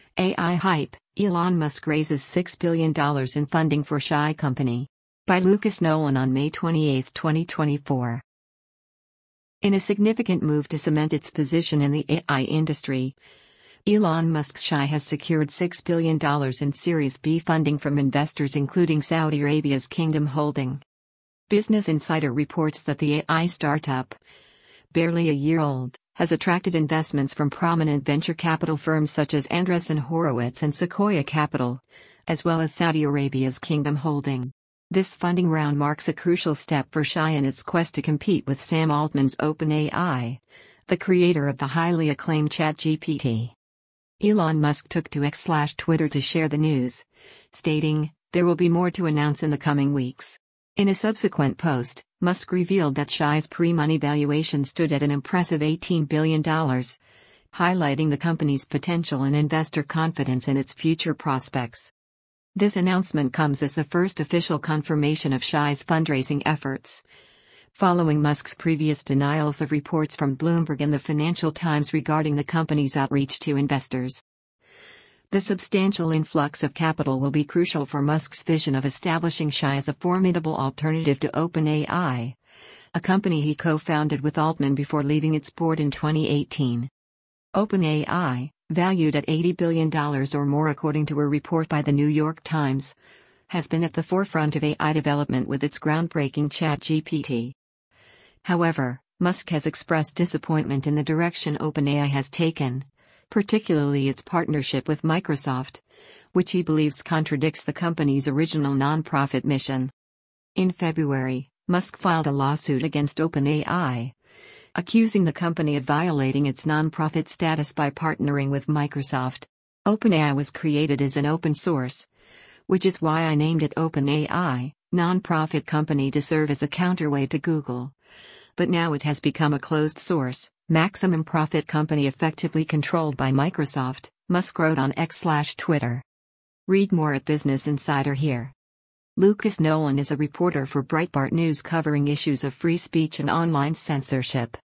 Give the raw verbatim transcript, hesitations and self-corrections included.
A I hype, Elon Musk raises six billion dollars in funding for Shy Company. By Lucas Nolan on May twenty-eighth, twenty twenty-four. In a significant move to cement its position in the A I industry, Elon Musk's Shy has secured six billion dollars in Series B funding from investors including Saudi Arabia's Kingdom Holding. Business Insider reports that the A I startup, barely a year old, has attracted investments from prominent venture capital firms such as Andreessen Horowitz and Sequoia Capital, as well as Saudi Arabia's Kingdom Holding. This funding round marks a crucial step for Shy in its quest to compete with Sam Altman's OpenAI, the creator of the highly acclaimed ChatGPT. Elon Musk took to X slash Twitter to share the news, stating, "There will be more to announce in the coming weeks." In a subsequent post, Musk revealed that Shy's pre-money valuation stood at an impressive eighteen billion dollars, highlighting the company's potential and investor confidence in its future prospects. This announcement comes as the first official confirmation of Shy's fundraising efforts, following Musk's previous denials of reports from Bloomberg and the Financial Times regarding the company's outreach to investors. The substantial influx of capital will be crucial for Musk's vision of establishing Shy as a formidable alternative to OpenAI, a company he co-founded with Altman before leaving its board in twenty eighteen. OpenAI, valued at eighty billion dollars or more according to a report by the New York Times, has been at the forefront of A I development with its groundbreaking ChatGPT. However, Musk has expressed disappointment in the direction OpenAI has taken, particularly its partnership with Microsoft, which he believes contradicts the company's original non-profit mission. In February, Musk filed a lawsuit against OpenAI, accusing the company of violating its non-profit status by partnering with Microsoft. OpenAI was created as an open source, which is why I named it OpenAI, non-profit company to serve as a counterweight to Google. But now it has become a closed source, maximum profit company effectively controlled by Microsoft, Musk wrote on X slash Twitter. Read more at Business Insider here. Lucas Nolan is a reporter for Breitbart News covering issues of free speech and online censorship.